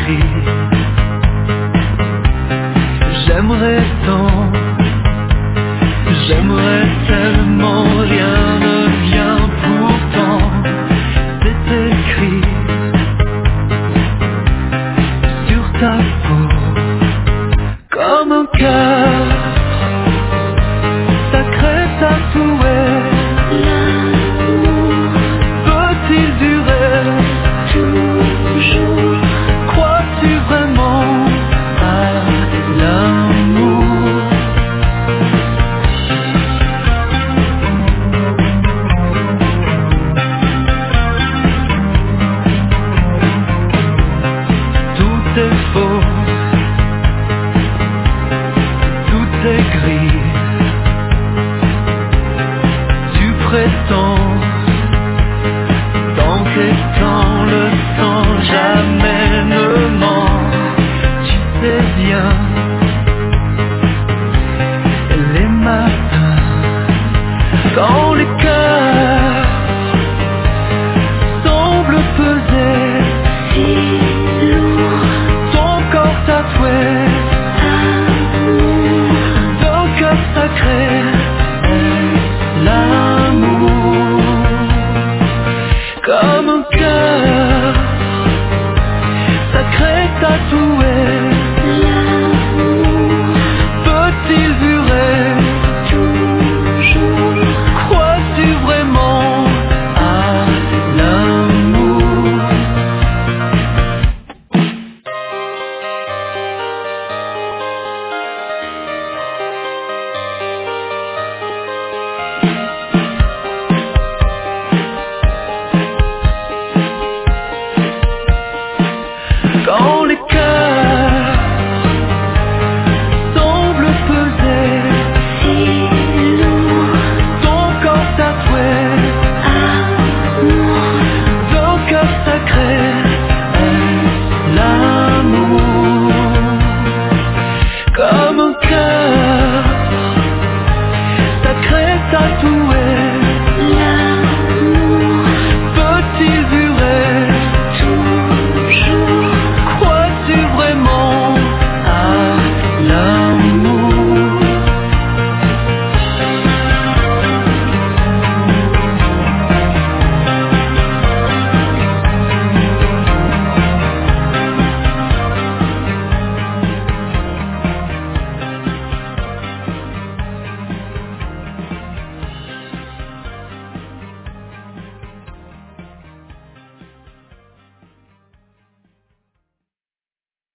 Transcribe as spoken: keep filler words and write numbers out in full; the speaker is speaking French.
écrit. J'aimerais tant, j'aimerais tellement, rien ne vient pourtant. C'est écrit sur ta peau comme un cœur sacré tatoué. L'amour peut-il durer toujours? Crois-tu vraiment à l'amour? Tout est faux, tout est gris. Tu prétends, tant qu'étant le temps jamais ne ment. Tu sais bien, les matins, quand le cœur semble peser si lourd, ton corps tatoué d'un cœur sacré. L'amour comme un cœur